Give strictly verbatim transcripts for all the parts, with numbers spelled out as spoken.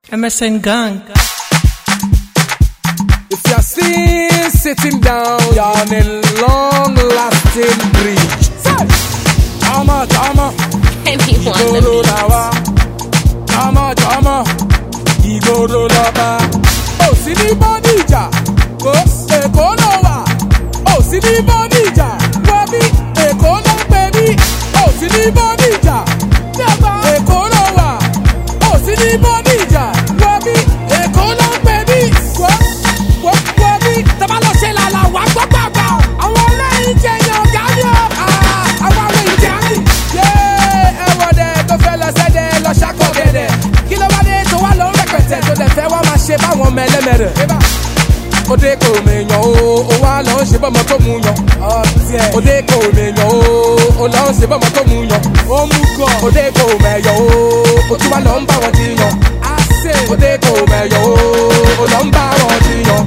M S N Gang. If you're still sitting down, you're on a long-lasting bridge. Jama, jama, Anyone igoro lawa. Jama, jama, igoro laba. Oh, sí ní Bódìjà, kò Èkó ló wà. Oh, sí ní Bódìjà, wá bí Èkó ló ń pè mí. Oh, sí ní Bódìjà, Èkó ló wà. Oh, sí ní Bódìjà, wá bí Èkó ló ń pè mí. Wọ́ wọ́ bí tọ́ba lọ ṣe làlà wá gbọ́ gbàgbà. Àwọn ọlẹ́yin jẹ yan gàdí o. Àwọn àwọn ìjà ń rìn. Yé ẹ̀wọ̀n dẹ̀ tó fẹ́ lọ sẹ́dẹ̀ lọ ṣàkọ̀gẹ̀dẹ̀. Kí ló wá dé tó wá lọ rẹpẹtẹ tó dẹ̀ fẹ́ wá máa ṣe báwọn ọmọ ẹlẹ́mẹ̀rẹ̀. Òde kò mèèyàn o, ó wá lọ ń ṣe bọ́mọ tó mú yan. Òde kò mèèyàn o, ó lọ ń ṣe bọ́mọ tó mú yan. Ó mú gan. Òde kò mẹ̀yàn o, ó tún wá lọ ń bá wọn jiyàn. Òde kò mẹ̀yàn o, ó lọ ń bá wọn jiyàn.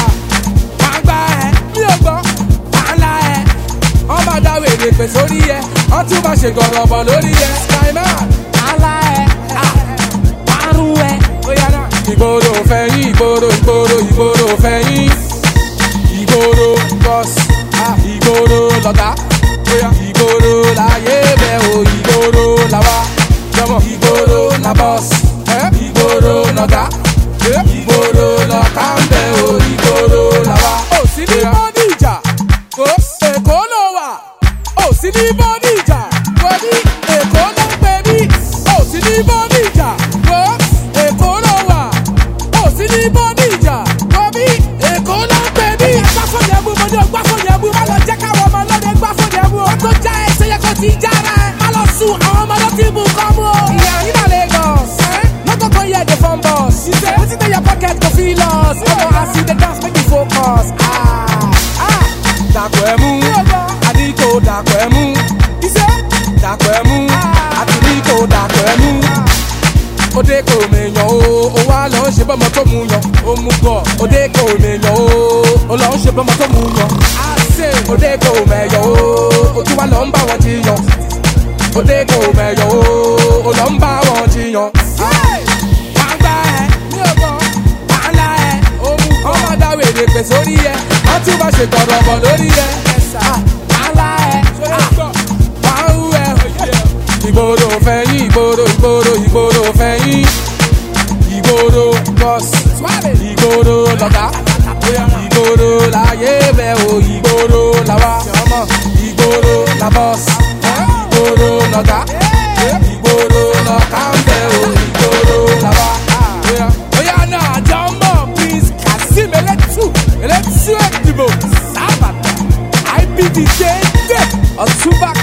Máa gbá ẹ, mi ò gbọ́, máa la ẹ. Wọ́n máa dá wèrè pè sórí ẹ, wọ́n tún máa ṣe gọ̀rọ̀bọ̀ lórí ẹ. Skyman, máa la ẹ, máa rú ẹ. Ìgboro fẹ̀yìn, ìgboro, ìgboro, ìgboro fẹ̀yìn. Ìgboro boss, ìgboro lọ̀gá. Ìgboro láyé bẹ̀ o, ìgboro làwa. Ìgboro la boss, ìgboro lọ̀gá. Ìgboro lọ̀ká ń bẹ̀ o, ìgboro làwa. Ó sì ní Bódìjà, kò Èkó ló wà. Ó sì ní Bódìjà, wọ́n ní Èkó ló ń pè mí. Ó sì ní Bódìjà, kò Èkó ló wà. Ó sì ní Bódìjà, wọ́n ní Èkó ló ń pè mí. Gbá fún yẹ̀bù, mo ní o gbá fún yẹ̀bù. Má lọ jẹ́ káwọn ọmọ ọlọ́dẹ gbá fún yẹ̀bù. Ó tó já ẹ ṣe yẹ kó ti jára ẹ. Má lọ sùn, àwọn ọmọ ọlọ́tí bù kọ́ mú o. Ìyá yín náà Lagos. No go go hear the phone boss. Put it in your pocket to feel lost. Come on, I see the dance, make you focus. Ah, ah. Dàpọ̀ ẹ̀mú, àdìgbò dàpọ̀ ẹ̀mú. Dàpọ̀ ẹ̀mú, àdìgbò dàpọ̀ ẹ̀mú. Òde kò mèèyàn o, ó wá lọ ń ṣe bọ́mọ tó mú yan. Ó mú gọ̀. Òde kò mèèyàn o, ó lọ ń ṣe bọ́mọ tó mú yan. Òde kò mèèyàn o, ó tún wá lọ ń bá wọn jiyàn. Òde kò mèèyàn o, ó lọ ń bá wọn jiyàn. Máa gbá ẹ, máa la ẹ. Wọ́n máa dá wèrè pè sórí ẹ, wọ́n tún máa ṣe gọ̀rọ̀bọ̀ lórí ẹ. Máa la ẹ, máa ń rú ẹ. Ìgboro fẹ̀yìn, ìgboro, ìgboro, ìgboro fẹ̀yìn. Ìgboro boss, ìgboro lọ̀gá. Ìgboro láyé bẹ̀ o, ìgboro làwa. Ìgboro la boss, ìgboro lọ̀gá. Ìgboro lọ̀ká ń bẹ̀ o, ìgboro làwa. Oya náà jọmọ Prince Kazeem Eletu Eletu Edibo Sábàtà I B D dédé Ọ̀túnba